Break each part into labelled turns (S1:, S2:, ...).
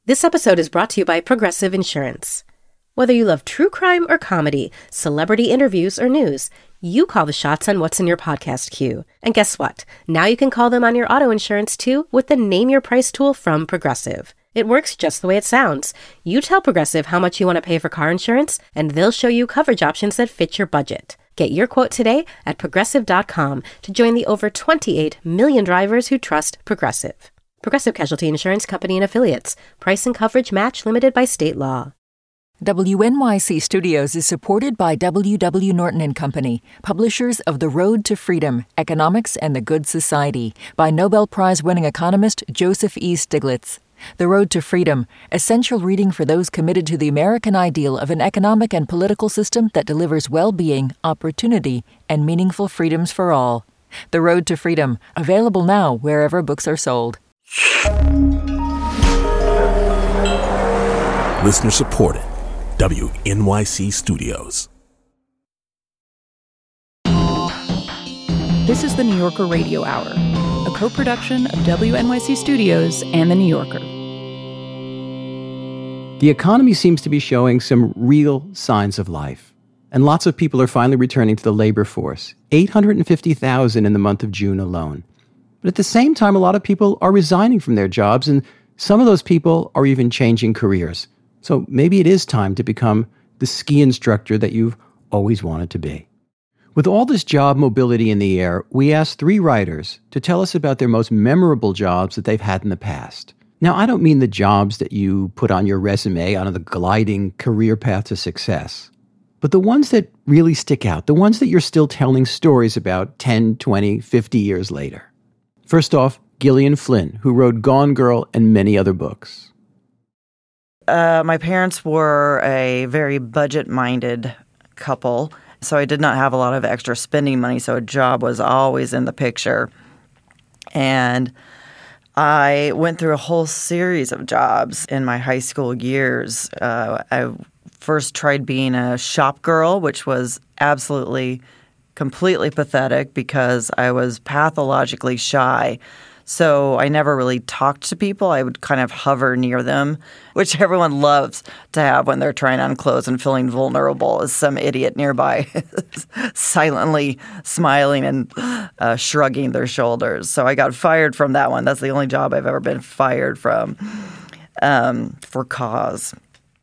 S1: This episode is brought to you by Progressive Insurance. Whether you love true crime or comedy, celebrity interviews or news, you call the shots on what's in your podcast queue. And guess what? Now you can call them on your auto insurance too with the Name Your Price tool from Progressive. It works just the way it sounds. You tell Progressive how much you want to pay for car insurance, and they'll show you coverage options that fit your budget. Get your quote today at Progressive.com to join the over 28 million drivers who trust Progressive. Progressive Casualty Insurance Company and Affiliates. Price and coverage match limited by state law.
S2: WNYC Studios is supported by W.W. Norton and Company, publishers of The Road to Freedom, Economics and the Good Society, by Nobel Prize-winning economist Joseph E. Stiglitz. The Road to Freedom, essential reading for those committed to the American ideal of an economic and political system that delivers well-being, opportunity, and meaningful freedoms for all. The Road to Freedom, available now wherever books are sold.
S3: Listener supported. WNYC Studios.
S4: This is the New Yorker Radio Hour, a co-production of WNYC Studios and The New Yorker.
S5: The economy seems to be showing some real signs of life, and lots of people are finally returning to the labor force, 850,000 in the month of June alone. But at the same time, a lot of people are resigning from their jobs, and some of those people are even changing careers. So maybe it is time to become the ski instructor that you've always wanted to be. With all this job mobility in the air, we asked 3 writers to tell us about their most memorable jobs that they've had in the past. Now, I don't mean the jobs that you put on your resume on the gliding career path to success, but the ones that really stick out, the ones that you're still telling stories about 10, 20, 50 years later. First off, Gillian Flynn, who wrote Gone Girl and many other books.
S6: My parents were a very budget-minded couple, so I did not have a lot of extra spending money, so a job was always in the picture. And I went through a whole series of jobs in my high school years. I first tried being a shop girl, which was absolutely, completely pathetic because I was pathologically shy. So I never really talked to people. I would kind of hover near them, which everyone loves to have when they're trying on clothes and feeling vulnerable, as some idiot nearby silently smiling and shrugging their shoulders. So I got fired from that one. That's the only job I've ever been fired from for cause.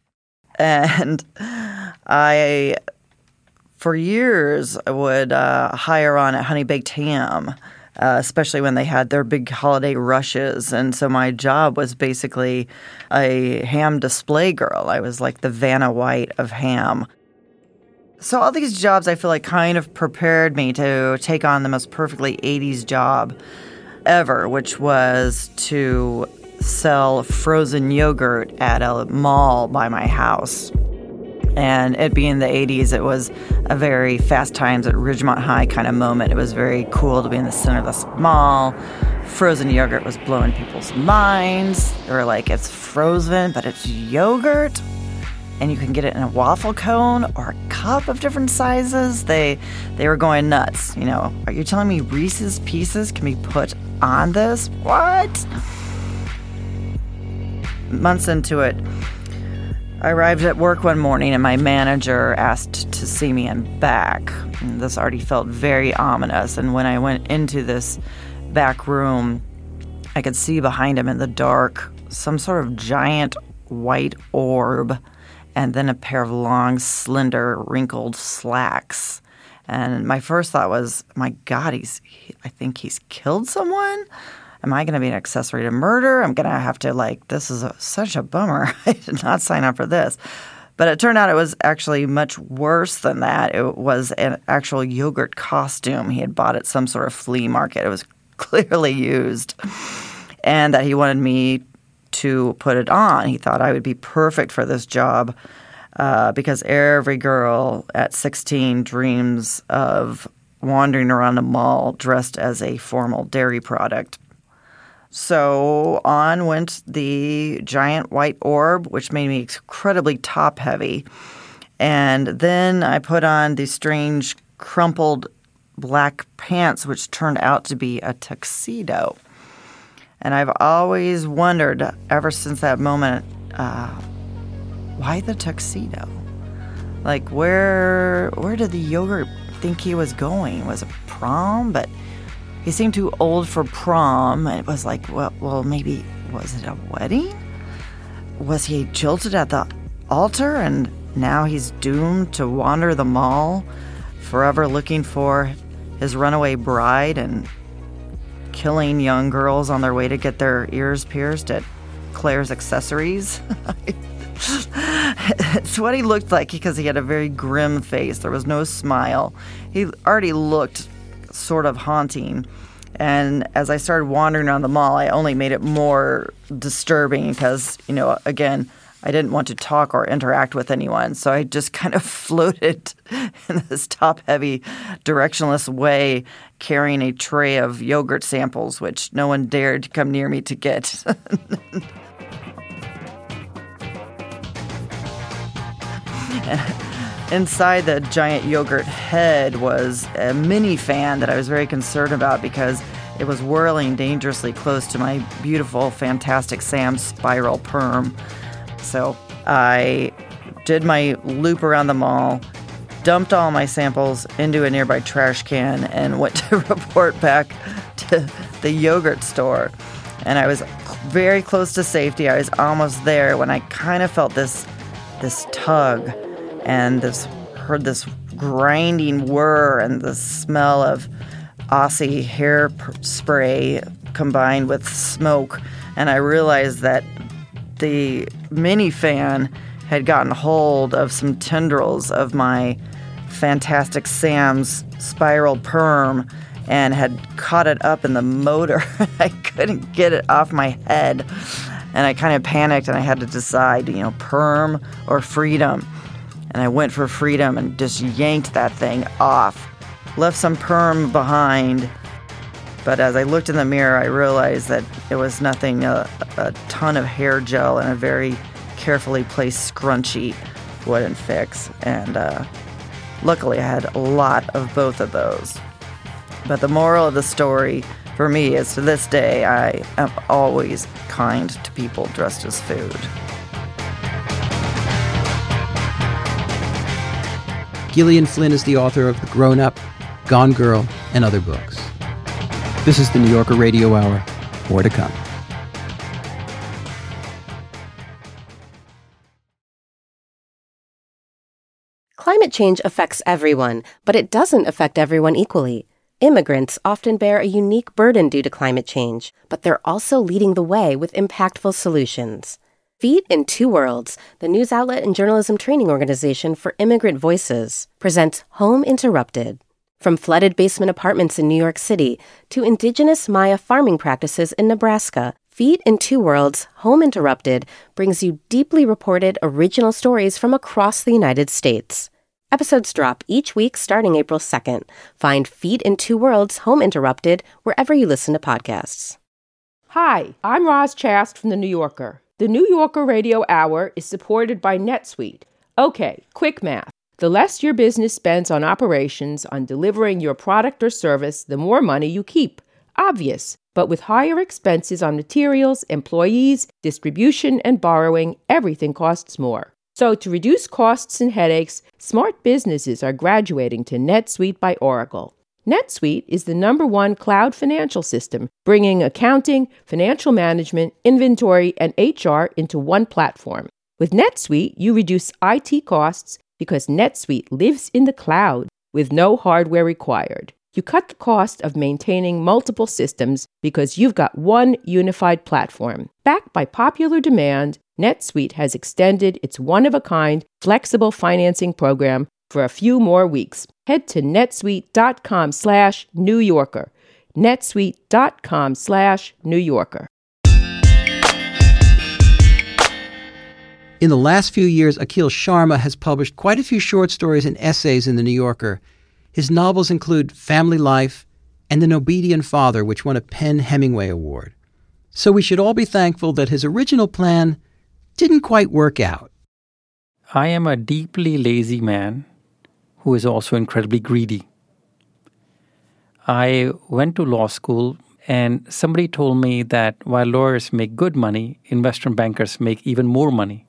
S6: And I, for years, would hire on at Honey Baked Ham, especially when they had their big holiday rushes. And so my job was basically a ham display girl. I was like the Vanna White of ham. So all these jobs, I feel like, kind of prepared me to take on the most perfectly 80s job ever, which was to sell frozen yogurt at a mall by my house. And it being the 80s, it was a very Fast Times at Ridgemont High kind of moment. It was very cool to be in the center of this mall. Frozen yogurt was blowing people's minds. They were like, it's frozen, but it's yogurt. And you can get it in a waffle cone or a cup of different sizes. They were going nuts. You know, are you telling me Reese's Pieces can be put on this? What? Months into it, I arrived at work one morning and my manager asked to see me in back. And this already felt very ominous. And when I went into this back room, I could see behind him in the dark some sort of giant white orb and then a pair of long, slender, wrinkled slacks. And my first thought was, my God, I think he's killed someone? Am I going to be an accessory to murder? I'm going to have to, this is such a bummer. I did not sign up for this. But it turned out it was actually much worse than that. It was an actual yogurt costume he had bought at some sort of flea market. It was clearly used. And that he wanted me to put it on. He thought I would be perfect for this job because every girl at 16 dreams of wandering around a mall dressed as a formal dairy product. So on went the giant white orb, which made me incredibly top-heavy. And then I put on these strange crumpled black pants, which turned out to be a tuxedo. And I've always wondered, ever since that moment, why the tuxedo? Like, where did the yogurt think he was going? Was it prom? But he seemed too old for prom. And it was like, well, maybe, was it a wedding? Was he jilted at the altar and now he's doomed to wander the mall, forever looking for his runaway bride and killing young girls on their way to get their ears pierced at Claire's Accessories? It's what he looked like because he had a very grim face. There was no smile. He already looked sort of haunting. And as I started wandering around the mall, I only made it more disturbing because, again, I didn't want to talk or interact with anyone. So I just kind of floated in this top-heavy, directionless way, carrying a tray of yogurt samples, which no one dared to come near me to get. Inside the giant yogurt head was a mini fan that I was very concerned about because it was whirling dangerously close to my beautiful, fantastic Sam's spiral perm. So I did my loop around the mall, dumped all my samples into a nearby trash can, and went to report back to the yogurt store. And I was very close to safety. I was almost there when I kind of felt this tug and heard this grinding whir and the smell of Aussie hair spray combined with smoke. And I realized that the mini fan had gotten hold of some tendrils of my fantastic Sam's spiral perm and had caught it up in the motor. I couldn't get it off my head. And I kind of panicked and I had to decide, perm or freedom. And I went for freedom and just yanked that thing off. Left some perm behind. But as I looked in the mirror, I realized that it was nothing, a ton of hair gel and a very carefully placed scrunchie wouldn't fix. And luckily I had a lot of both of those. But the moral of the story for me is, to this day, I am always kind to people dressed as food.
S5: Gillian Flynn is the author of The Grown Up, Gone Girl, and other books. This is the New Yorker Radio Hour. More to come.
S1: Climate change affects everyone, but it doesn't affect everyone equally. Immigrants often bear a unique burden due to climate change, but they're also leading the way with impactful solutions. Feet in Two Worlds, the news outlet and journalism training organization for immigrant voices, presents Home Interrupted. From flooded basement apartments in New York City to indigenous Maya farming practices in Nebraska, Feet in Two Worlds, Home Interrupted brings you deeply reported original stories from across the United States. Episodes drop each week starting April 2nd. Find Feet in Two Worlds, Home Interrupted wherever you listen to podcasts.
S7: Hi, I'm Roz Chast from The New Yorker. The New Yorker Radio Hour is supported by NetSuite. Okay, quick math. The less your business spends on operations, on delivering your product or service, the more money you keep. Obvious. But with higher expenses on materials, employees, distribution, and borrowing, everything costs more. So to reduce costs and headaches, smart businesses are graduating to NetSuite by Oracle. NetSuite is the #1 cloud financial system, bringing accounting, financial management, inventory, and HR into one platform. With NetSuite, you reduce IT costs because NetSuite lives in the cloud with no hardware required. You cut the cost of maintaining multiple systems because you've got one unified platform. Backed by popular demand, NetSuite has extended its one-of-a-kind flexible financing program for a few more weeks. Head to netsuite.com/New Yorker. netsuite.com/New Yorker.
S5: In the last few years, Akhil Sharma has published quite a few short stories and essays in The New Yorker. His novels include Family Life and An Obedient Father, which won a PEN/Hemingway Award. So we should all be thankful that his original plan didn't quite work out.
S8: I am a deeply lazy man who is also incredibly greedy. I went to law school And somebody told me that while lawyers make good money, investment bankers make even more money.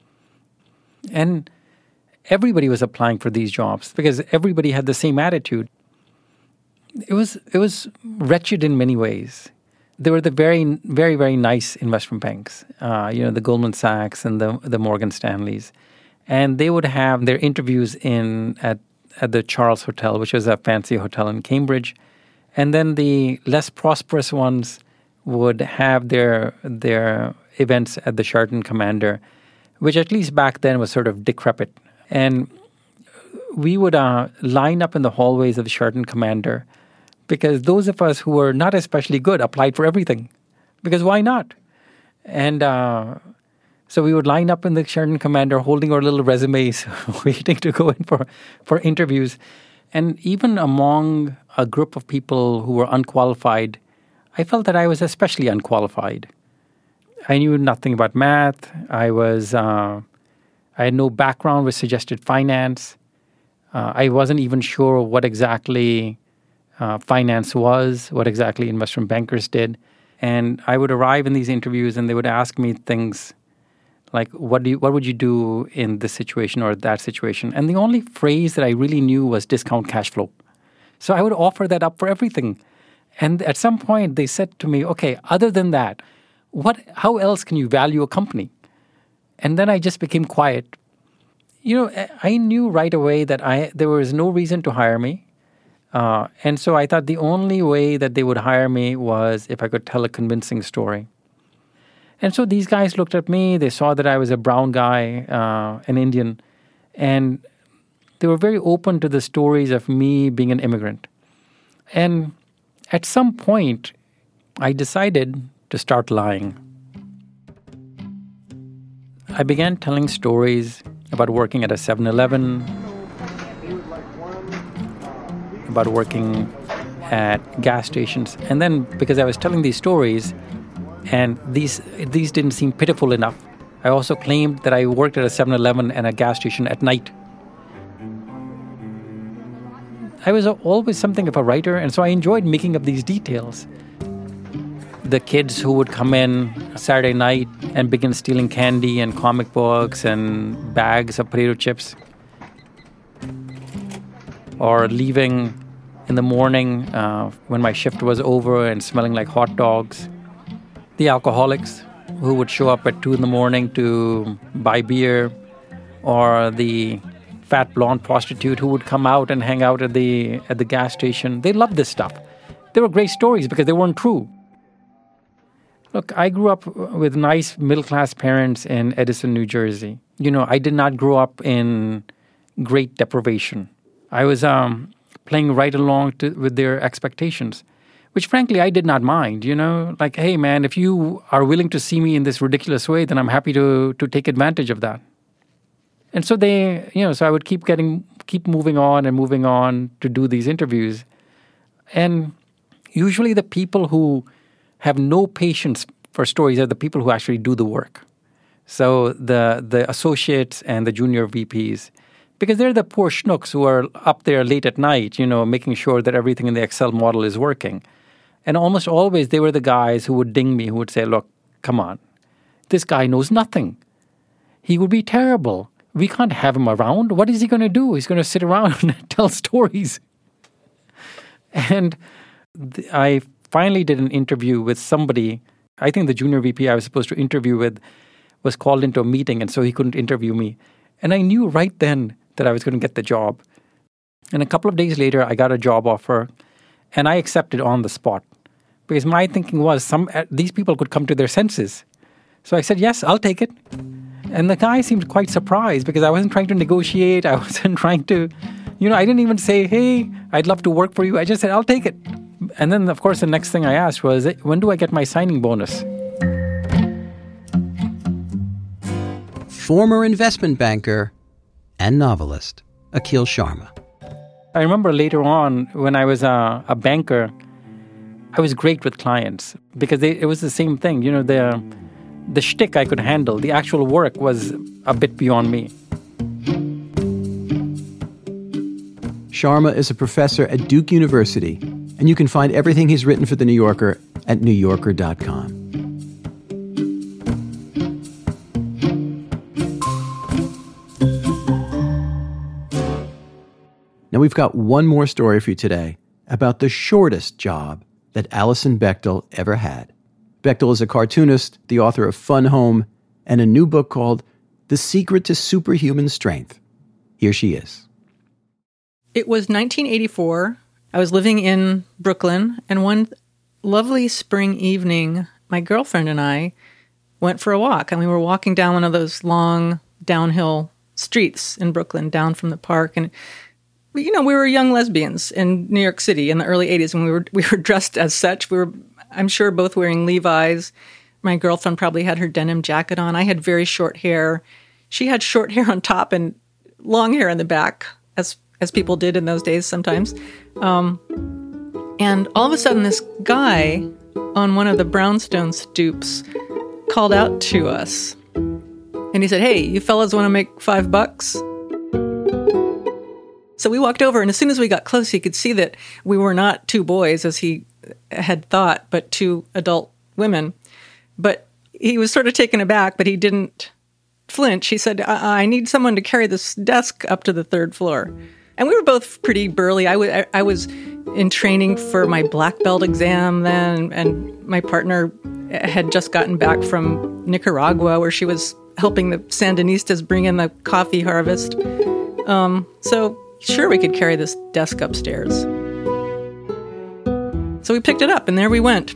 S8: And everybody was applying for these jobs because everybody had the same attitude. It was wretched in many ways. They were the very, very, very nice investment banks, the Goldman Sachs and the Morgan Stanleys. And they would have their interviews at the Charles Hotel, which was a fancy hotel in Cambridge. And then the less prosperous ones would have their events at the Sheraton Commander, which at least back then was sort of decrepit. And we would line up in the hallways of the Sheraton Commander because those of us who were not especially good applied for everything. Because why not? And so we would line up in the Sheraton Commander holding our little resumes, waiting to go in for interviews. And even among a group of people who were unqualified, I felt that I was especially unqualified. I knew nothing about math. I had no background which suggested finance. I wasn't even sure what exactly finance was, what exactly investment bankers did. And I would arrive in these interviews and they would ask me things like, what would you do in this situation or that situation? And the only phrase that I really knew was discount cash flow. So I would offer that up for everything. And at some point they said to me, okay, other than that, how else can you value a company? And then I just became quiet. I knew right away that there was no reason to hire me. And so I thought the only way that they would hire me was if I could tell a convincing story. And so these guys looked at me, they saw that I was a brown guy, an Indian, and they were very open to the stories of me being an immigrant. And at some point, I decided to start lying. I began telling stories about working at a 7-Eleven, about working at gas stations. And then because I was telling these stories, and these didn't seem pitiful enough, I also claimed that I worked at a 7-Eleven and a gas station at night. I was always something of a writer, and so I enjoyed making up these details. The kids who would come in Saturday night and begin stealing candy and comic books and bags of potato chips, or leaving in the morning when my shift was over and smelling like hot dogs. The alcoholics who would show up at 2 a.m. to buy beer, or the fat blonde prostitute who would come out and hang out at the gas station. They loved this stuff. They were great stories because they weren't true. Look, I grew up with nice middle-class parents in Edison, New Jersey. I did not grow up in great deprivation. I was playing right along with their expectations, which frankly I did not mind, like, hey man, if you are willing to see me in this ridiculous way, then I'm happy to take advantage of that. And so so I would keep moving on to do these interviews. And usually the people who have no patience for stories are the people who actually do the work. So the associates and the junior VPs, because they're the poor schnooks who are up there late at night, making sure that everything in the Excel model is working. And almost always they were the guys who would ding me, who would say, look, come on, this guy knows nothing. He would be terrible. We can't have him around. What is he going to do? He's going to sit around and tell stories. And I finally did an interview with somebody. I think the junior VP I was supposed to interview with was called into a meeting, and so he couldn't interview me. And I knew right then that I was going to get the job. And a couple of days later, I got a job offer, and I accepted on the spot. Because my thinking was these people could come to their senses. So I said, yes, I'll take it. And the guy seemed quite surprised because I wasn't trying to negotiate. I wasn't trying to, I didn't even say, hey, I'd love to work for you. I just said, I'll take it. And then, of course, the next thing I asked was, when do I get my signing bonus?
S5: Former investment banker and novelist, Akhil Sharma.
S8: I remember later on when I was a banker, I was great with clients because it was the same thing. The shtick I could handle. The actual work was a bit beyond me.
S5: Sharma is a professor at Duke University, and you can find everything he's written for The New Yorker at newyorker.com. Now we've got one more story for you today about the shortest job that Alison Bechdel ever had. Bechdel is a cartoonist, the author of Fun Home, and a new book called The Secret to Superhuman Strength. Here she is.
S9: It was 1984. I was living in Brooklyn, and one lovely spring evening, my girlfriend and I went for a walk, and we were walking down one of those long downhill streets in Brooklyn, down from the park, and we were young lesbians in New York City in the early 80s, and we were dressed as such. We were, I'm sure, both wearing Levi's. My girlfriend probably had her denim jacket on. I had very short hair. She had short hair on top and long hair in the back, as people did in those days sometimes. And all of a sudden, this guy on one of the brownstone stoops called out to us. And he said, "Hey, you fellas want to make $5?" So we walked over, and as soon as we got close, he could see that we were not two boys, as he had thought, but two adult women. But he was sort of taken aback, but he didn't flinch. He said, I need someone to carry this desk up to the third floor. And we were both pretty burly. I was in training for my black belt exam then, and my partner had just gotten back from Nicaragua, where she was helping the Sandinistas bring in the coffee harvest. So sure, we could carry this desk upstairs. So we picked it up, and there we went.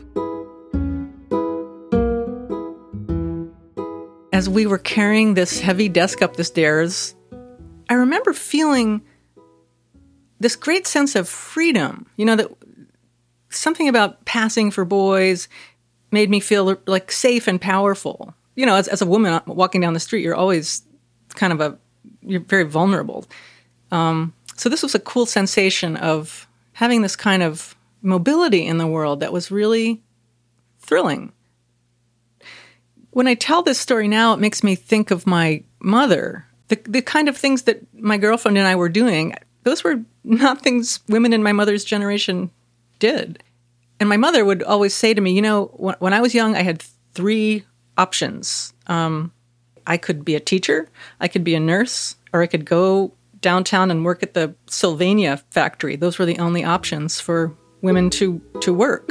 S9: As we were carrying this heavy desk up the stairs, I remember feeling this great sense of freedom. That something about passing for boys made me feel like safe and powerful. As a woman walking down the street, you're always you're very vulnerable. So this was a cool sensation of having this kind of mobility in the world that was really thrilling. When I tell this story now, it makes me think of my mother. The kind of things that my girlfriend and I were doing, those were not things women in my mother's generation did. And my mother would always say to me, when I was young, I had 3 options. I could be a teacher, I could be a nurse, or I could go downtown and work at the Sylvania factory. Those were the only options for women to work.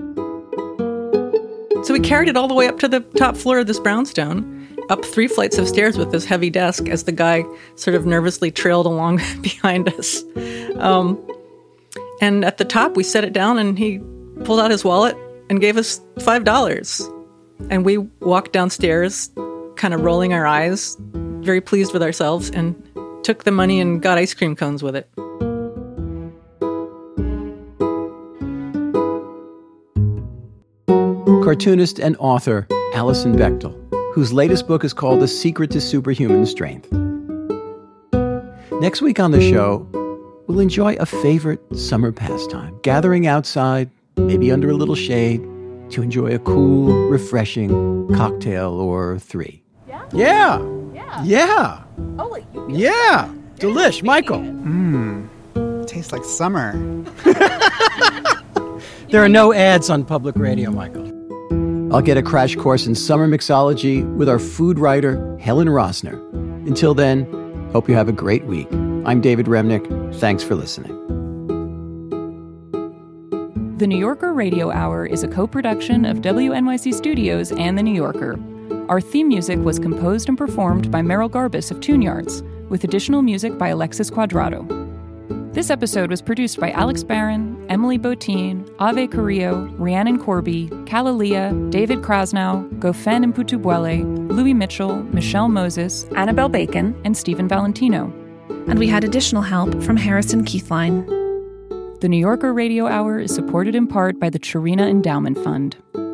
S9: So we carried it all the way up to the top floor of this brownstone, up 3 flights of stairs with this heavy desk as the guy sort of nervously trailed along behind us. And at the top, we set it down, and he pulled out his wallet and gave us $5. And we walked downstairs, kind of rolling our eyes, very pleased with ourselves, and took the money and got ice cream cones with it.
S5: Cartoonist and author Alison Bechdel, whose latest book is called The Secret to Superhuman Strength. Next week on the show, we'll enjoy a favorite summer pastime, gathering outside, maybe under a little shade, to enjoy a cool, refreshing cocktail or 3.
S10: Yeah.
S11: Oh, like you
S10: yeah. Delish, Michael.
S11: tastes like summer.
S10: There are no ads on public radio, Michael.
S5: I'll get a crash course in summer mixology with our food writer, Helen Rosner. Until then, hope you have a great week. I'm David Remnick. Thanks for listening.
S4: The New Yorker Radio Hour is a co-production of WNYC Studios and The New Yorker. Our theme music was composed and performed by Merrill Garbus of Tune Yards, with additional music by Alexis Quadrado. This episode was produced by Alex Barron, Emily Botine, Ave Carrillo, Rhiannon Corby, Kalalia, David Krasnow, Gofen Mputubwele, Louis Mitchell, Michelle Moses, Annabelle Bacon, and Stephen Valentino.
S12: And we had additional help from Harrison Keithline.
S4: The New Yorker Radio Hour is supported in part by the Chirina Endowment Fund.